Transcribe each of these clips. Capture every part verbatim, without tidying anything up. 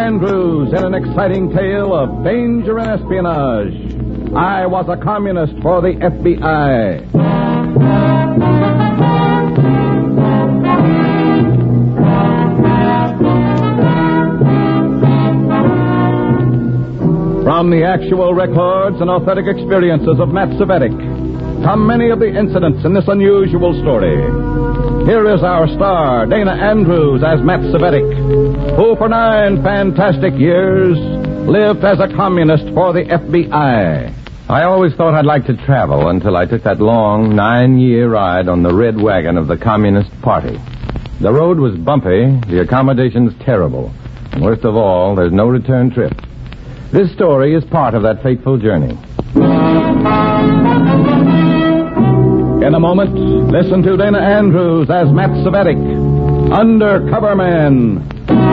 Andrews in an exciting tale of danger and espionage. I was a communist for the F B I. From the actual records and authentic experiences of Matt Cvetic come many of the incidents in this unusual story. Here is our star, Dana Andrews, as Matt Cvetic, who for nine fantastic years lived as a communist for the F B I. I always thought I'd like to travel until I took that long nine-year ride on the red wagon of the Communist Party. The road was bumpy, the accommodations terrible, and worst of all, there's no return trip. This story is part of that fateful journey. In a moment, listen to Dana Andrews as Matt Cvetic, Undercover Man.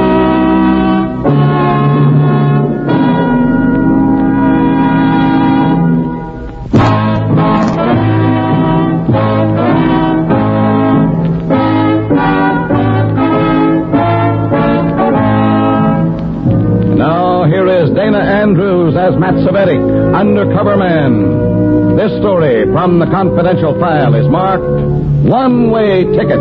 Now, here is Dana Andrews as Matt Cvetic, Undercover Man. This story from the confidential file is marked One-Way Ticket.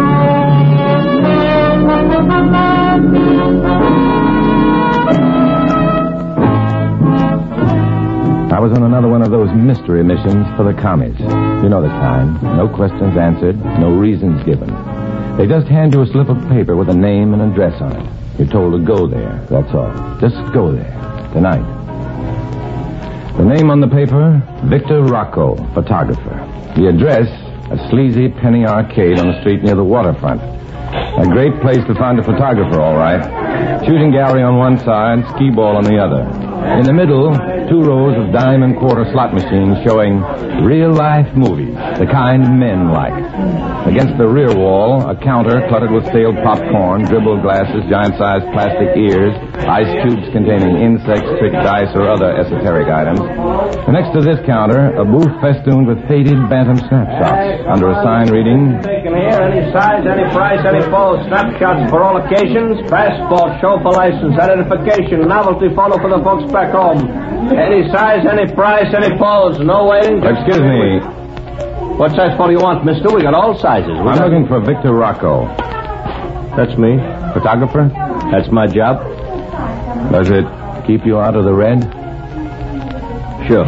I was on another one of those mystery missions for the commies. You know the kind. No questions answered, no reasons given. They just hand you a slip of paper with a name and address on it. You're told to go there, that's all. Just go there, tonight. The name on the paper, Victor Rocco, photographer. The address, a sleazy penny arcade on the street near the waterfront. A great place to find a photographer, all right. Shooting gallery on one side, skee ball on the other. In the middle, two rows of dime and quarter slot machines showing real-life movies, the kind men like. Against the rear wall, a counter cluttered with stale popcorn, dribbled glasses, giant-sized plastic ears, ice cubes containing insects, trick dice, or other esoteric items. And next to this counter, a booth festooned with faded bantam snapshots under a sign reading... Taken here, any size, any price, any pose, snapshots for all occasions, passport, show for license, identification, novelty photo for the folks back home. Any size, any price, any pose, no waiting. Excuse me. What size photo you want, mister? We got all sizes. We I'm got... looking for Victor Rocco. That's me. Photographer? That's my job. Does it keep you out of the red? Sure.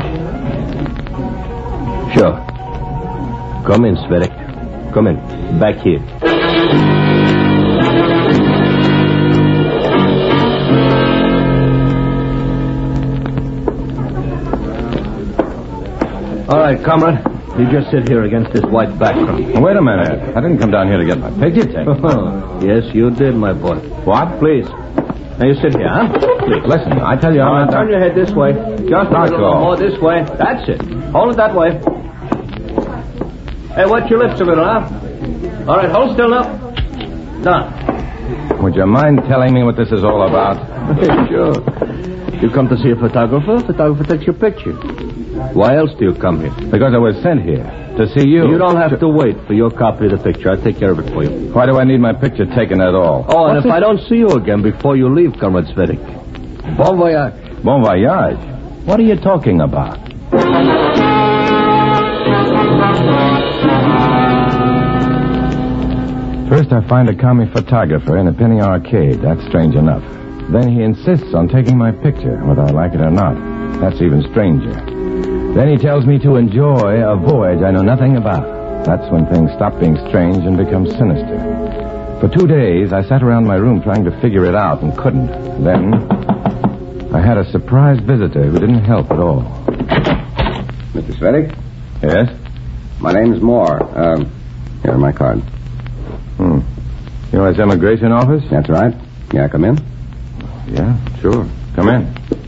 Sure. Come in, Cvetic. Come in. Back here. All right, comrade. You just sit here against this white background. Wait a minute. I didn't come down here to get my picture taken. Yes, you did, my boy. What? Please. Now you sit here, huh? Please. Listen, I tell you... All I'm right, turn your head this way. Just a little more this way. That's it. Hold it that way. Hey, wet your lips a little, huh? All right, hold still now. Done. Would you mind telling me what this is all about? Sure. You come to see a photographer? Photographer takes your picture. Why else do you come here? Because I was sent here to see you. You don't have to wait for your copy of the picture. I'll take care of it for you. Why do I need my picture taken at all? Oh, and What's if it? I don't see you again before you leave, Comrade Cvetic. Bon voyage. Bon voyage? What are you talking about? First, I find a commie photographer in a penny arcade. That's strange enough. Then he insists on taking my picture, whether I like it or not. That's even stranger. Then he tells me to enjoy a voyage I know nothing about. That's when things stop being strange and become sinister. For two days, I sat around my room trying to figure it out and couldn't. Then, I had a surprise visitor who didn't help at all. Mister Cvetic? Yes? My name's Moore. Um, here, my card. Hmm. U S Immigration Office? That's right. May I come in? Yeah, sure. Come in.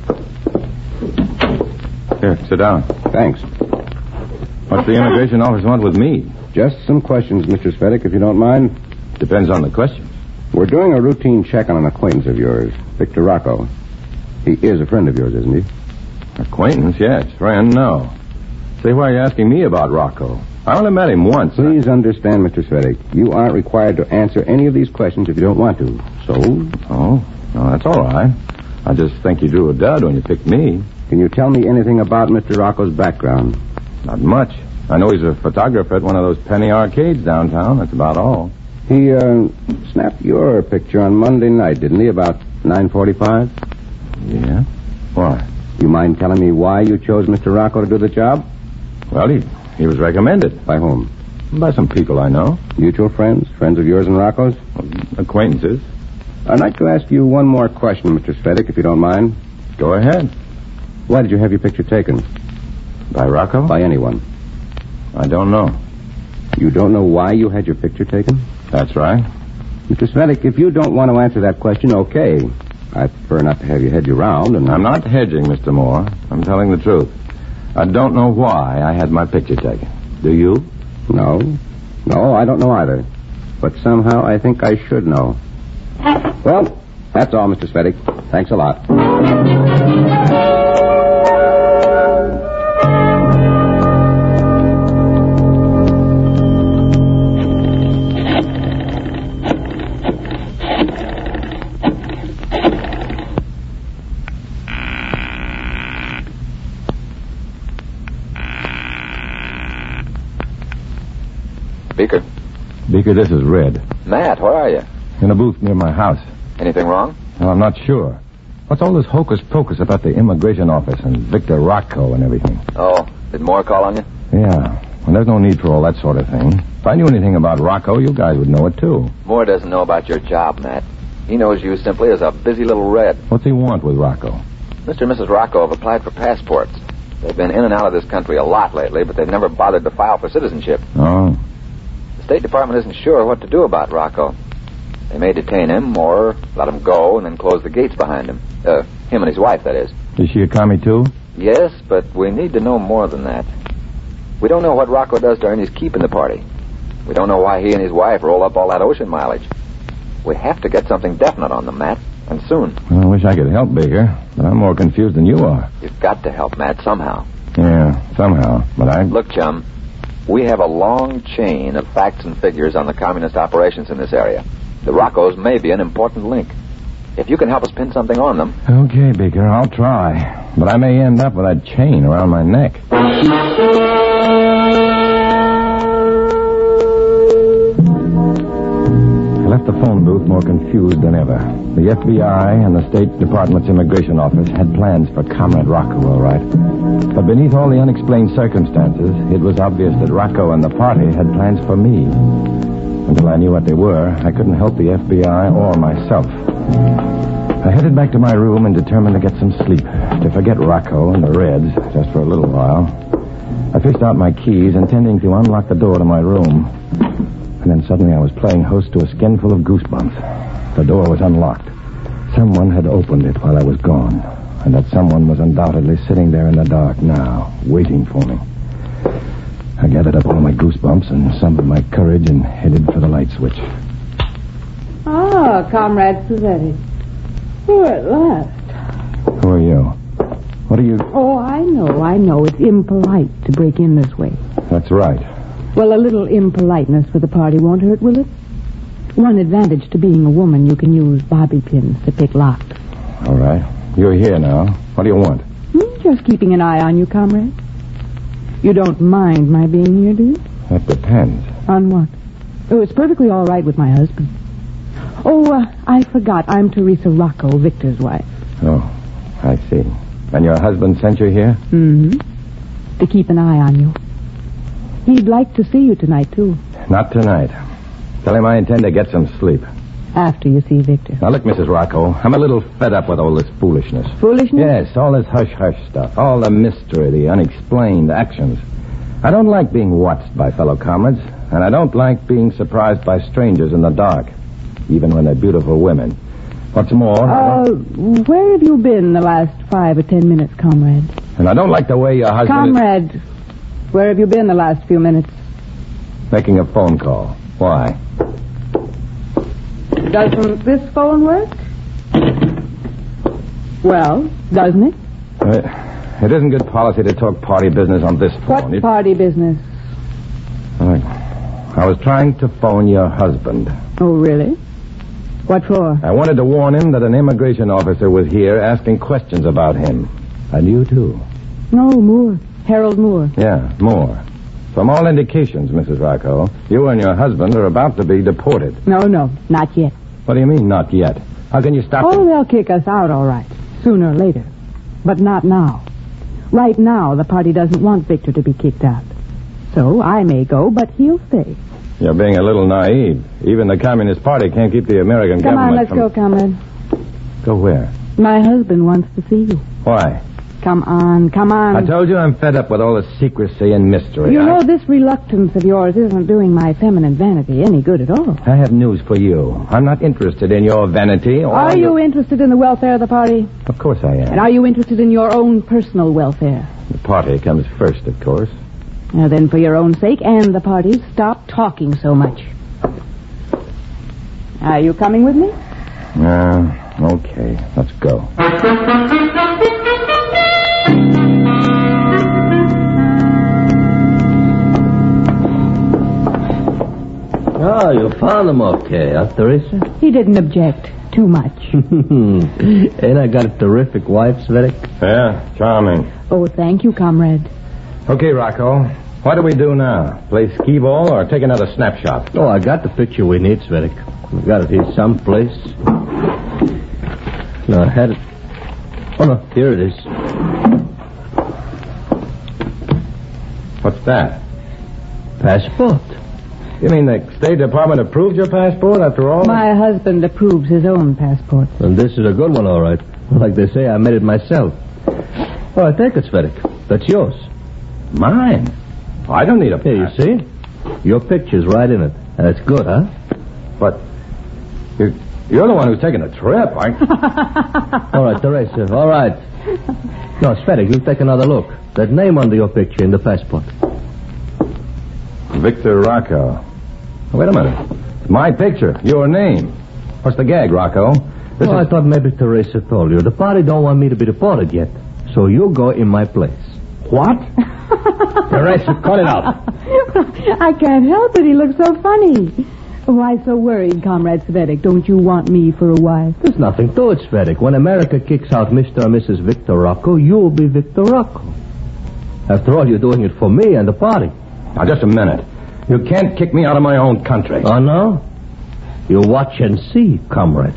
Here, sit down. Thanks. What's the immigration office want with me? Just some questions, Mister Cvetic, if you don't mind. Depends on the question. We're doing a routine check on an acquaintance of yours, Victor Rocco. He is a friend of yours, isn't he? Acquaintance, yes. Friend, no. Say, why are you asking me about Rocco? I only met him once. Please understand, Mister Cvetic, you aren't required to answer any of these questions if you don't want to. So? Oh? Oh, that's all right. I just think you drew a dud when you picked me. Can you tell me anything about Mister Rocco's background? Not much. I know he's a photographer at one of those penny arcades downtown. That's about all. He uh, snapped your picture on Monday night, didn't he, about nine forty-five? Yeah? Why? You mind telling me why you chose Mister Rocco to do the job? Well, he, he was recommended. By whom? By some people I know. Mutual friends? Friends of yours and Rocco's? Acquaintances. I'd like to ask you one more question, Mister Svedek, if you don't mind. Go ahead. Why did you have your picture taken? By Rocco? By anyone. I don't know. You don't know why you had your picture taken? That's right. Mister Svedek, if you don't want to answer that question, okay. I prefer not to have you hedge around. And I'm not hedging, Mister Moore. I'm telling the truth. I don't know why I had my picture taken. Do you? No. No, I don't know either. But somehow I think I should know. Well, that's all, Mister Svedek. Thanks a lot. Beaker. Beaker, this is Red. Matt, where are you? In a booth near my house. Anything wrong? Well, I'm not sure. What's all this hocus-pocus about the immigration office and Victor Rocco and everything? Oh, did Moore call on you? Yeah. Well, there's no need for all that sort of thing. If I knew anything about Rocco, you guys would know it, too. Moore doesn't know about your job, Matt. He knows you simply as a busy little Red. What's he want with Rocco? Mister and Missus Rocco have applied for passports. They've been in and out of this country a lot lately, but they've never bothered to file for citizenship. Oh. The State Department isn't sure what to do about Rocco. They may detain him or let him go and then close the gates behind him. Uh, him and his wife, that is. Is she a commie, too? Yes, but we need to know more than that. We don't know what Rocco does to earn his keep in the party. We don't know why he and his wife roll up all that ocean mileage. We have to get something definite on them, Matt, and soon. Well, I wish I could help, Baker, but I'm more confused than you are. You've got to help, Matt, somehow. Yeah, somehow, but I... Look, chum, we have a long chain of facts and figures on the communist operations in this area. The Roccos may be an important link. If you can help us pin something on them... Okay, Baker, I'll try. But I may end up with a chain around my neck. I left the phone booth more confused than ever. The F B I and the State Department's Immigration Office had plans for Comrade Rocco, all right. But beneath all the unexplained circumstances, it was obvious that Rocco and the party had plans for me. Until I knew what they were, I couldn't help the F B I or myself. I headed back to my room and determined to get some sleep, to forget Rocco and the Reds just for a little while. I fished out my keys, intending to unlock the door to my room. And then suddenly I was playing host to a skin full of goosebumps. The door was unlocked. Someone had opened it while I was gone, and that someone was undoubtedly sitting there in the dark now, waiting for me. I gathered up all my goosebumps and some of my courage and headed for the light switch. Ah, Comrade Svedek. Oh, at last. Who are you? What are you... Oh, I know, I know. It's impolite to break in this way. That's right. Well, a little impoliteness for the party won't hurt, will it? One advantage to being a woman, you can use bobby pins to pick locks. All right. You're here now. What do you want? Hmm, just keeping an eye on you, comrade. You don't mind my being here, do you? That depends. On what? Oh, it's perfectly all right with my husband. Oh, uh, I forgot. I'm Teresa Rocco, Victor's wife. Oh, I see. And your husband sent you here? Mm-hmm. To keep an eye on you. He'd like to see you tonight, too. Not tonight. Tell him I intend to get some sleep. After you see Victor. Now, look, Missus Rocco, I'm a little fed up with all this foolishness. Foolishness? Yes, all this hush-hush stuff. All the mystery, the unexplained actions. I don't like being watched by fellow comrades, and I don't like being surprised by strangers in the dark, even when they're beautiful women. What's more... Uh, where have you been the last five or ten minutes, comrade? And I don't like the way your husband... Comrade, is... where have you been the last few minutes? Making a phone call. Why? Doesn't this phone work? Well, doesn't it? Uh, it isn't good policy to talk party business on this phone. What It... party business? Uh, I was trying to phone your husband. Oh, really? What for? I wanted to warn him that an immigration officer was here asking questions about him. And you, too. No, Moore. Harold Moore. Yeah, Moore. From all indications, Missus Rocco, you and your husband are about to be deported. No, no, not yet. What do you mean, not yet? How can you stop Oh, them? they'll kick us out, all right. Sooner or later. But not now. Right now, the party doesn't want Victor to be kicked out. So I may go, but he'll stay. You're being a little naive. Even the Communist Party can't keep the American Come government on, let's from... go, comrade. Go where? My husband wants to see you. Why? Come on, come on. I told you I'm fed up with all the secrecy and mystery. You I... know, this reluctance of yours isn't doing my feminine vanity any good at all. I have news for you. I'm not interested in your vanity or... Are you your... interested in the welfare of the party? Of course I am. And are you interested in your own personal welfare? The party comes first, of course. Now then, for your own sake and the party's, stop talking so much. Are you coming with me? Uh, okay. Let's go. Oh, you found him okay, huh, Teresa? He didn't object too much. Ain't I got a terrific wife, Svedik? Yeah, charming. Oh, thank you, comrade. Okay, Rocco. What do we do now? Play skee-ball or take another snapshot? Oh, I got the picture we need, Svedik. We got it here someplace. No, I had it. Oh, no, here it is. What's that? Passport. You mean the State Department approved your passport after all? My husband approves his own passport. And this is a good one, all right. Like they say, I made it myself. All right, take it, Svedik. That's yours. Mine? I don't need a Here, you passport. see? Your picture's right in it. And it's good, huh? But you're, you're the one who's taking the trip. I... All right, Teresa, all right. No, Svedik, you take another look. That name under your picture in the passport. Victor Rocco. Wait a minute. It's my picture. Your name. What's the gag, Rocco? This Well, is... I thought maybe Teresa told you. The party don't want me to be deported yet. So you go in my place. What? Teresa, cut it out. I can't help it. He looks so funny. Why so worried, Comrade Svedik? Don't you want me for a wife? There's nothing to it, Svedik. When America kicks out Mister and Missus Victor Rocco, you'll be Victor Rocco. After all, you're doing it for me and the party. Now, just a minute. You can't kick me out of my own country. Oh, no? You watch and see, comrade.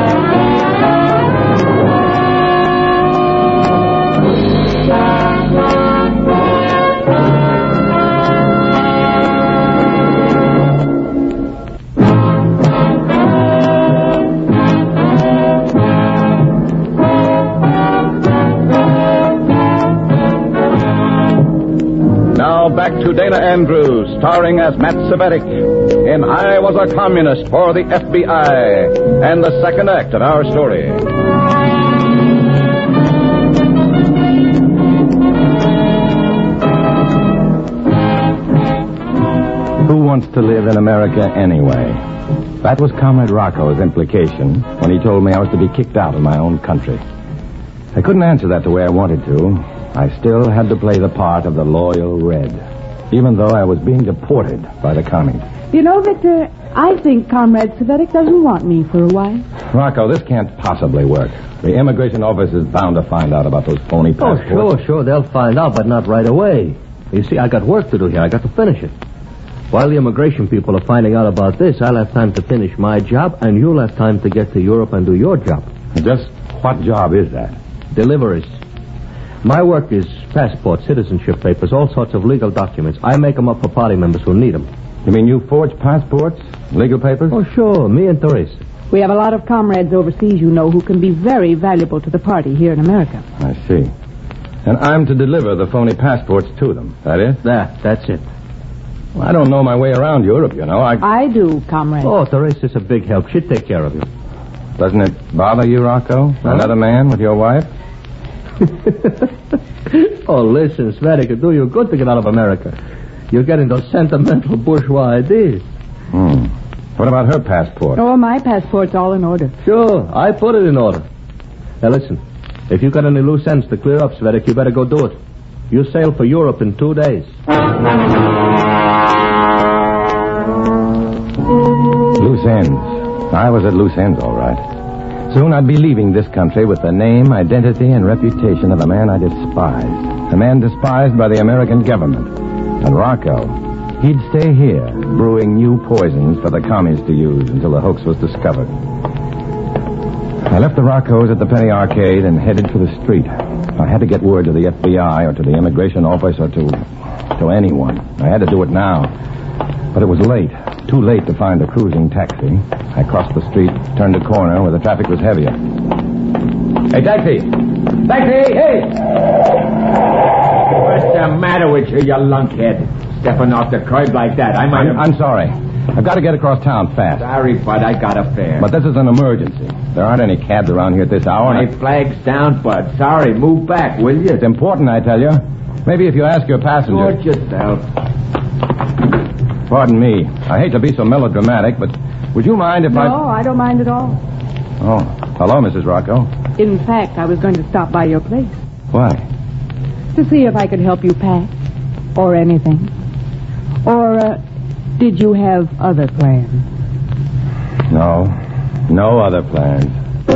Back to Dana Andrews, starring as Matt Cvetic in I Was a Communist for the F B I, and the second act of our story. Who wants to live in America anyway? That was Comrade Rocco's implication when he told me I was to be kicked out of my own country. I couldn't answer that the way I wanted to. I still had to play the part of the loyal Red, even though I was being deported by the commies. You know, Victor, I think Comrade Svedik doesn't want me for a wife. Rocco, this can't possibly work. The immigration office is bound to find out about those phony Oh, passports. sure, sure. They'll find out, but not right away. You see, I got work to do here. I got to finish it. While the immigration people are finding out about this, I'll have time to finish my job, and you'll have time to get to Europe and do your job. Just what job is that? Deliveries. My work is passport, citizenship papers, all sorts of legal documents. I make them up for party members who need them. You mean you forge passports? Legal papers? Oh, sure. Me and Teresa. We have a lot of comrades overseas, you know, who can be very valuable to the party here in America. I see. And I'm to deliver the phony passports to them. That is? That, that's it. Well, I don't know my way around Europe, you know. I... I do, comrade. Oh, Teresa's a big help. She'd take care of you. Doesn't it bother you, Rocco? Huh? Another man with your wife? Oh, listen, Svedik, it'd do you good to get out of America. You're getting those sentimental bourgeois ideas. Hmm. What about her passport? Oh, my passport's all in order. Sure, I put it in order. Now, listen, if you got any loose ends to clear up, Svedik, you better go do it. You sail for Europe in two days. Loose ends. I was at loose ends, all right. Soon I'd be leaving this country with the name, identity, and reputation of a man I despised. A man despised by the American government. And Rocco, he'd stay here, brewing new poisons for the commies to use until the hoax was discovered. I left the Roccos at the Penny Arcade and headed for the street. I had to get word to the F B I or to the immigration office or to... to anyone. I had to do it now. But it was late. Too late to find a cruising taxi. I crossed the street, turned a corner where the traffic was heavier. Hey, taxi! Taxi! Hey! What's the matter with you, you lunkhead? Stepping off the curb like that. I might have... I'm sorry. I've got to get across town fast. Sorry, Bud. I got a fare. But this is an emergency. There aren't any cabs around here at this hour. My I... flag's down, Bud. Sorry. Move back, will you? It's important, I tell you. Maybe if you ask your passenger... Sort yourself. Pardon me. I hate to be so melodramatic, but would you mind if no, I... No, I don't mind at all. Oh, hello, Missus Rocco. In fact, I was going to stop by your place. Why? To see if I could help you pack. Or anything. Or, uh, did you have other plans? No. No other plans.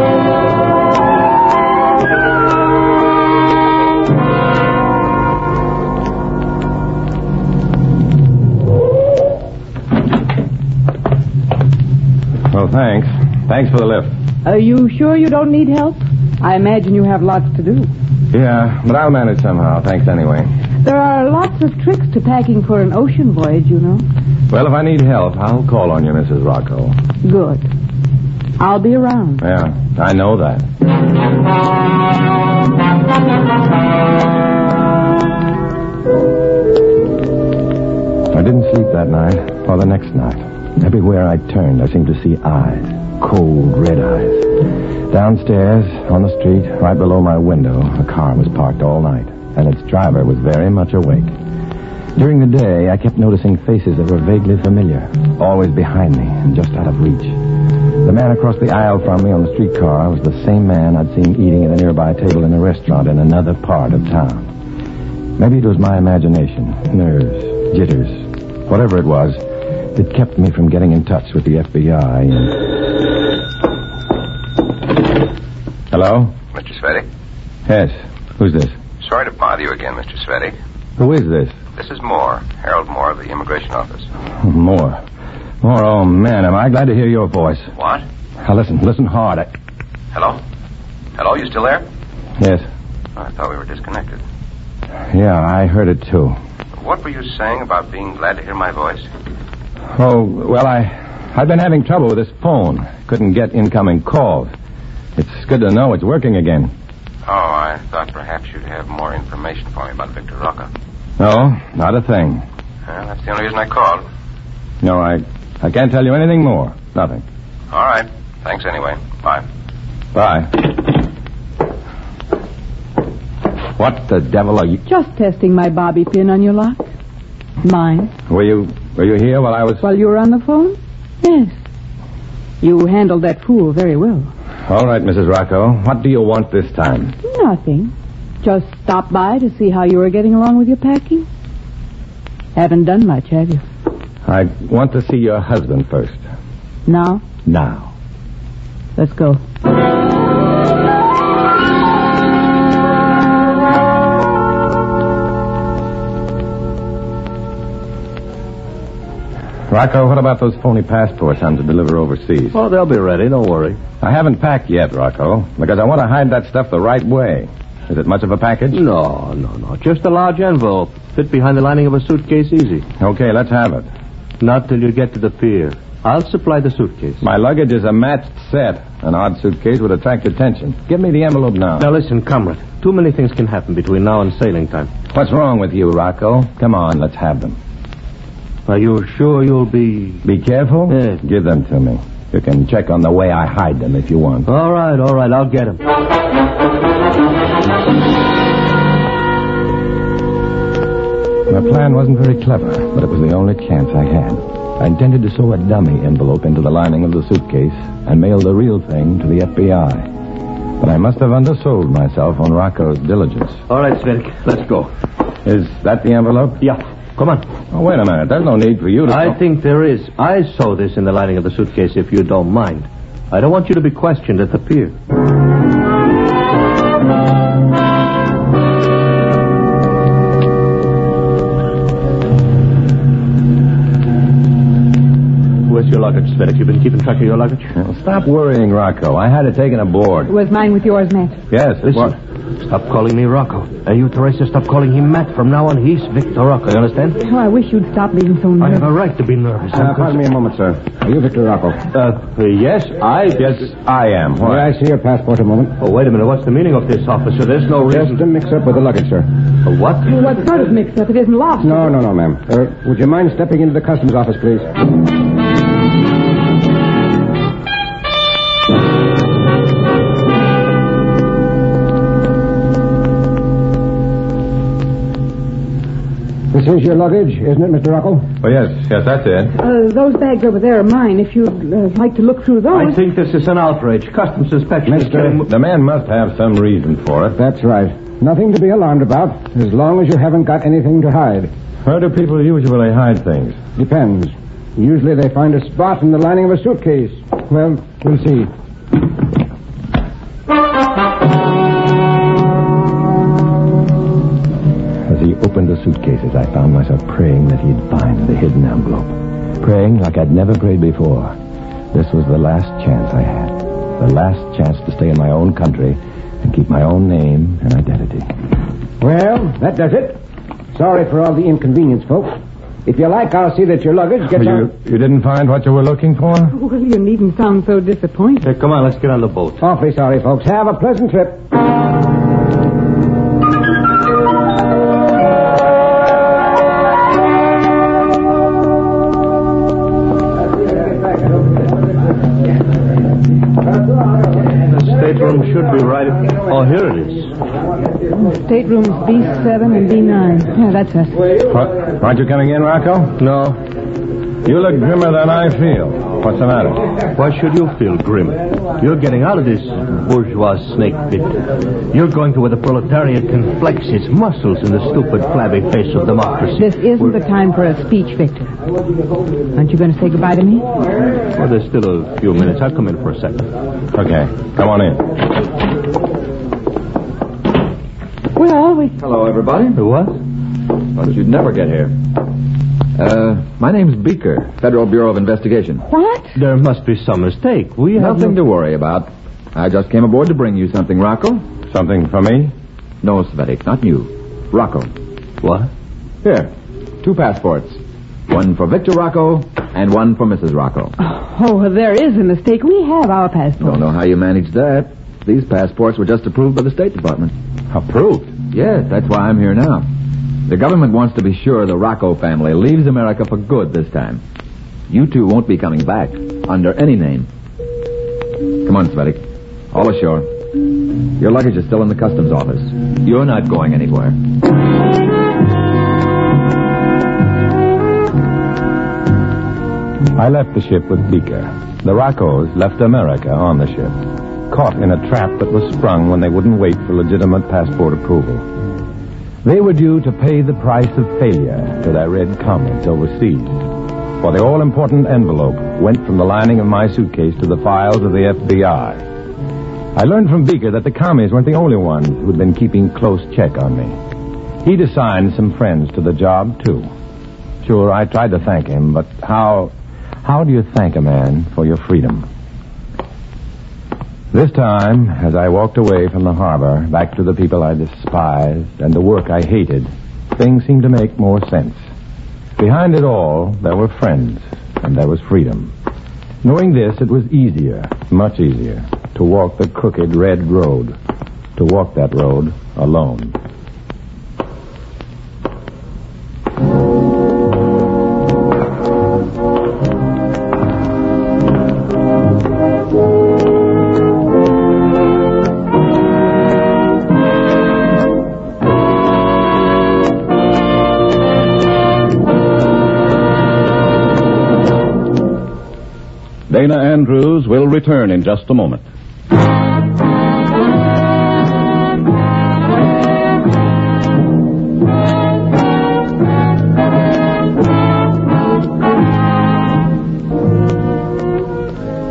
Well, thanks. Thanks for the lift. Are you sure you don't need help? I imagine you have lots to do. Yeah, but I'll manage somehow. Thanks anyway. There are lots of tricks to packing for an ocean voyage, you know. Well, if I need help, I'll call on you, Missus Rocco. Good. I'll be around. Yeah, I know that. I didn't sleep that night or the next night. Everywhere I turned, I seemed to see eyes. Cold, red eyes. Downstairs, on the street, right below my window, a car was parked all night, and its driver was very much awake. During the day, I kept noticing faces that were vaguely familiar, always behind me and just out of reach. The man across the aisle from me on the streetcar was the same man I'd seen eating at a nearby table in a restaurant in another part of town. Maybe it was my imagination, nerves, jitters, whatever it was. It kept me from getting in touch with the F B I and... Hello? Mister Svetic? Yes. Who's this? Sorry to bother you again, Mister Svetic. Who is this? This is Moore, Harold Moore of the Immigration Office. Moore. Moore, oh, man, am I glad to hear your voice. What? Now, listen, listen hard. I... Hello? Hello, you still there? Yes. Oh, I thought we were disconnected. Yeah, I heard it, too. What were you saying about being glad to hear my voice? Oh, well, I, I've been having trouble with this phone. Couldn't get incoming calls. It's good to know it's working again. Oh, I thought perhaps you'd have more information for me about Victor Rocca. No, not a thing. Well, that's the only reason I called. No, I, I can't tell you anything more. Nothing. All right. Thanks anyway. Bye. Bye. What the devil are you... Just testing my bobby pin on your lock. Mine. Were you... Were you here while I was... While you were on the phone? Yes. You handled that fool very well. All right, Missus Rocco. What do you want this time? Nothing. Just stop by to see how you were getting along with your packing. Haven't done much, have you? I want to see your husband first. Now? Now. Let's go. Rocco, what about those phony passports I'm to deliver overseas? Oh, they'll be ready. Don't worry. I haven't packed yet, Rocco, because I want to hide that stuff the right way. Is it much of a package? No, no, no. Just a large envelope. Fit behind the lining of a suitcase easy. Okay, let's have it. Not till you get to the pier. I'll supply the suitcase. My luggage is a matched set. An odd suitcase would attract attention. Give me the envelope now. Now, listen, comrade. Too many things can happen between now and sailing time. What's wrong with you, Rocco? Come on, let's have them. Are you sure you'll be... Be careful? Yes. Give them to me. You can check on the way I hide them if you want. All right, all right. I'll get them. My plan wasn't very clever, but it was the only chance I had. I intended to sew a dummy envelope into the lining of the suitcase and mail the real thing to the F B I. But I must have undersold myself on Rocco's diligence. All right, Svetic. Let's go. Is that the envelope? Yeah. Come on. Oh, wait a minute. There's no need for you to... I think there is. I saw this in the lining of the suitcase, if you don't mind. I don't want you to be questioned at the pier. Where's your luggage, Svedek? You've been keeping track of your luggage? Well, stop worrying, Rocco. I had it taken aboard. Was mine with yours, Matt? Yes. Listen. What? Stop calling me Rocco. And you, Teresa, stop calling him Matt. From now on, he's Victor Rocco. You understand? Oh, I wish you'd stop being so I nervous. have a right to be nervous. Uh, pardon me a moment, sir. Are you Victor Rocco? Uh, yes, I... Yes, I am. May Why? I see your passport a moment? Oh, wait a minute. What's the meaning of this, officer? There's no reason... Just a mix-up with the luggage, sir. A what? Well, what sort of mix-up? It isn't lost. No, no, no, ma'am. Uh, would you mind stepping into the customs office, please? This is your luggage, isn't it, Mister Rocco? Oh, yes. Yes, that's it. Uh, those bags over there are mine. If you'd uh, like to look through those... I think this is an outrage. Customs inspection is Mister getting... The man must have some reason for it. That's right. Nothing to be alarmed about, as long as you haven't got anything to hide. Where do people usually hide things? Depends. Usually they find a spot in the lining of a suitcase. Well, we'll see. As he opened the suitcases, I found myself praying that he'd find the hidden envelope. Praying like I'd never prayed before. This was the last chance I had. The last chance to stay in my own country and keep my own name and identity. Well, that does it. Sorry for all the inconvenience, folks. If you like, I'll see that your luggage gets you, on... you didn't find what you were looking for? Well, you needn't sound so disappointed. Hey, come on, let's get on the boat. Awfully sorry, folks. Have a pleasant trip. The stateroom should be right... Oh, here it is. Staterooms B seven and B nine. Yeah, that's us. What? Aren't you coming in, Rocco? No. You look grimmer than I feel. What's the matter? Why should you feel grim? You're getting out of this bourgeois snake pit. You're going to where the proletariat can flex its muscles in the stupid, flabby face of democracy. This isn't We're... the time for a speech, Victor. Aren't you going to say goodbye to me? Well, there's still a few minutes. I'll come in for a second. Okay, come on in. Well, we... Hello, everybody. What? Thought you'd never get here. Uh, my name's Beaker, Federal Bureau of Investigation. What? There must be some mistake. We have Nothing no... to worry about. I just came aboard to bring you something, Rocco. Something for me? No, Svedek, not you. Rocco. What? Here, two passports. One for Victor Rocco and one for Missus Rocco. Oh, there is a mistake. We have our passports. Don't know how you managed that. These passports were just approved by the State Department. Approved? Yes, that's why I'm here now. The government wants to be sure the Rocco family leaves America for good this time. You two won't be coming back under any name. Come on, Svedek. All ashore. Your luggage is still in the customs office. You're not going anywhere. I left the ship with Beaker. The Roccos left America on the ship, caught in a trap that was sprung when they wouldn't wait for legitimate passport approval. They were due to pay the price of failure to their red comrades overseas. For the all-important envelope went from the lining of my suitcase to the files of the F B I. I learned from Beaker that the commies weren't the only ones who'd been keeping close check on me. He'd assigned some friends to the job, too. Sure, I tried to thank him, but how... how do you thank a man for your freedom? This time, as I walked away from the harbor, back to the people I despised and the work I hated, things seemed to make more sense. Behind it all, there were friends, and there was freedom. Knowing this, it was easier, much easier, to walk the crooked red road, to walk that road alone. Dana Andrews will return in just a moment.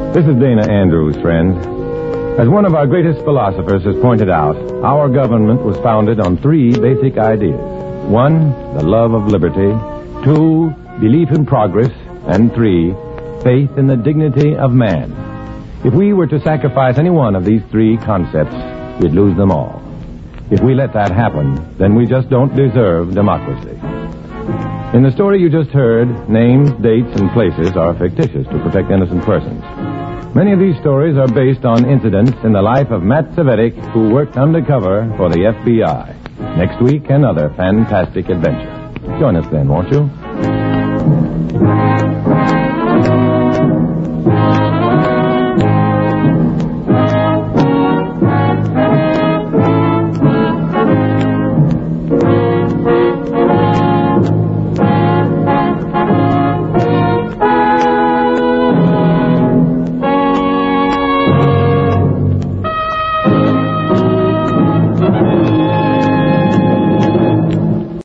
This is Dana Andrews, friends. As one of our greatest philosophers has pointed out, our government was founded on three basic ideas. One, the love of liberty. Two, belief in progress. And three, faith in the dignity of man. If we were to sacrifice any one of these three concepts, we'd lose them all. If we let that happen, then we just don't deserve democracy. In the story you just heard, names, dates, and places are fictitious to protect innocent persons. Many of these stories are based on incidents in the life of Matt Cvetic, who worked undercover for the F B I. Next week, another fantastic adventure. Join us then, won't you?